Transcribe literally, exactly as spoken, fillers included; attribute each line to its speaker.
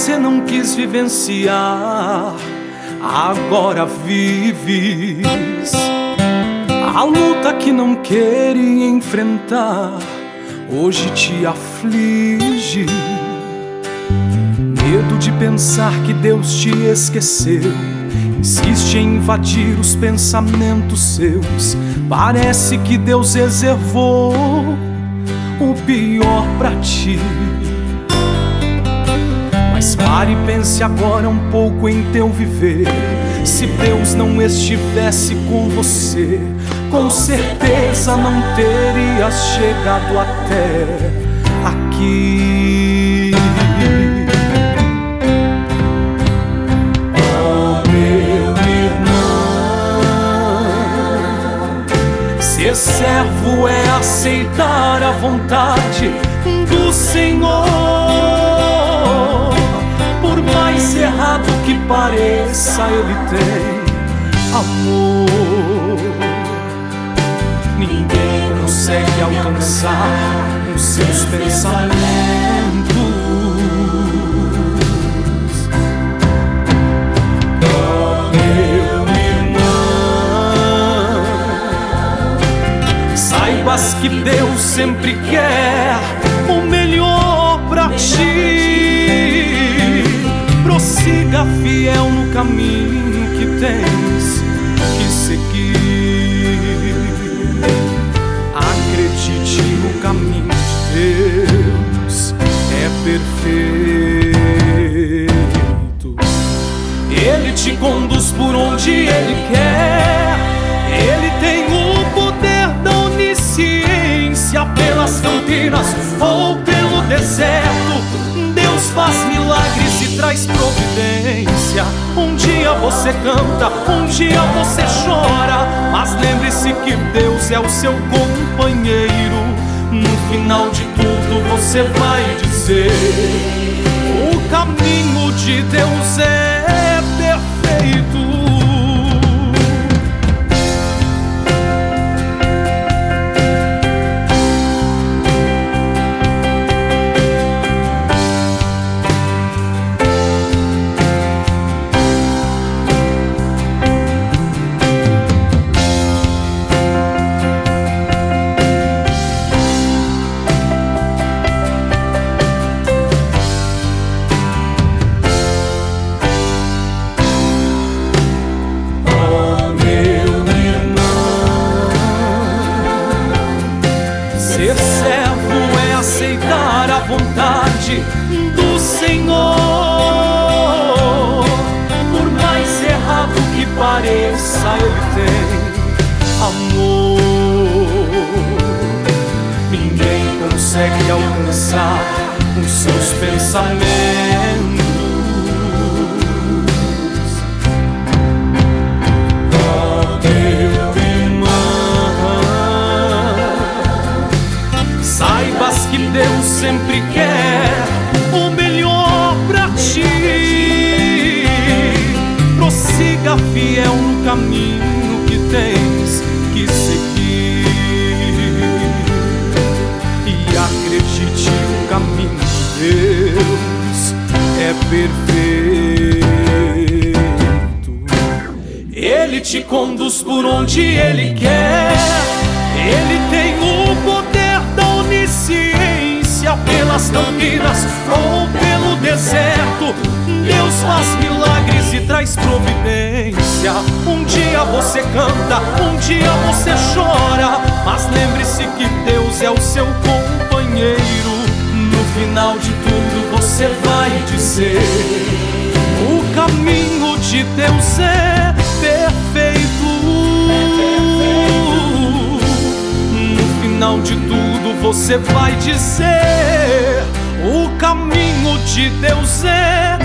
Speaker 1: você não quis vivenciar, agora vives. A luta que não queria enfrentar, hoje te aflige. Medo de pensar que Deus te esqueceu, insiste em invadir os pensamentos seus. Parece que Deus reservou o pior pra ti. Mas pare e pense agora um pouco em teu viver. Se Deus não estivesse com você, com certeza não terias chegado até aqui. Oh, meu irmão, ser servo é aceitar a vontade do Senhor. Por mais errado que pareça, Ele tem amor. Ninguém consegue alcançar os seus pensamentos. Oh, meu irmão, saibas que Deus sempre quer o melhor pra ti. Prossiga fiel no caminho que tens que seguir. Acredite, no caminho de Deus é perfeito. Ele te conduz por onde Ele quer. Ele tem o poder da onisciência. Pelas campinas ou pelo deserto, Deus faz milagres e traz providência. Um dia você canta, um dia você chora, mas lembre-se que Deus é o seu companheiro. No final de tudo você vai dizer: o caminho de Deus é perfeito. Ser servo é aceitar a vontade do Senhor. Por mais errado que pareça, Ele tem amor. Ninguém consegue alcançar os seus pensamentos. Oh, meu que Deus sempre quer o melhor pra ti. Prossiga fiel no caminho que tens que seguir. E acredite, o caminho de Deus é perfeito. Ele te conduz por onde Ele quer. Ele tem o poder da onisciência. Pelas campinas ou pelo deserto, Deus faz milagres e traz providência. Um dia você canta, um dia você chora, mas lembre-se que Deus é o seu companheiro. No final de tudo você vai dizer: o caminho de Deus é perfeito. No final de tudo você vai dizer: o caminho de Deus é